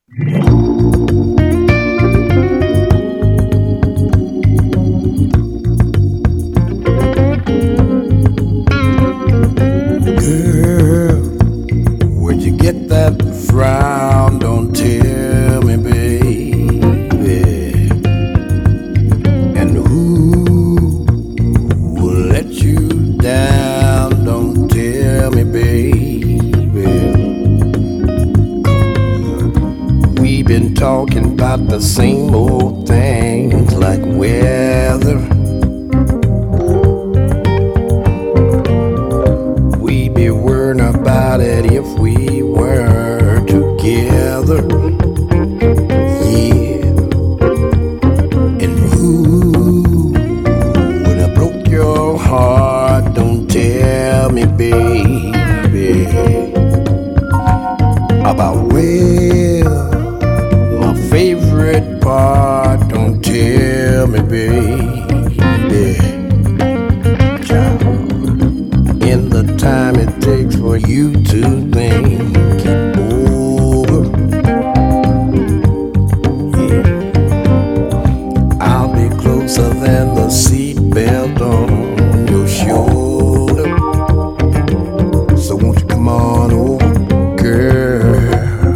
Girl, where'd you get that frown? Don't tell me, baby. And who will let you down? Don't tell me, baby. We've been talking about the same old things like weather. We'd be worrying about it if we were together. Yeah. And who would have broke your heart? Don't tell me, baby. About where my favorite part? Don't tell me, baby. Child, in the time it takes for you to think it over, yeah, I'll be closer than the seatbelt on your shoulder. So won't you come on over, girl?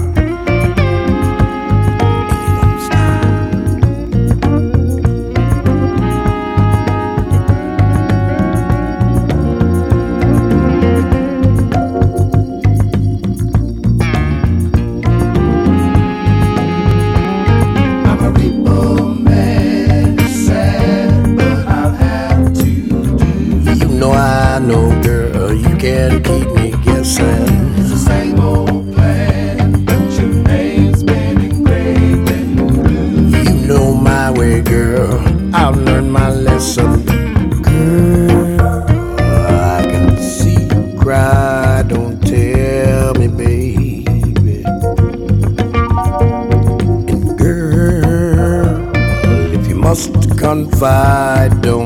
I know, girl, you can't keep me guessing. It's the same old plan, but your name's been engraved in blue. You know my way, girl, I've learned my lesson. Girl, I can see you cry, don't tell me, baby. And girl, if you must confide, don't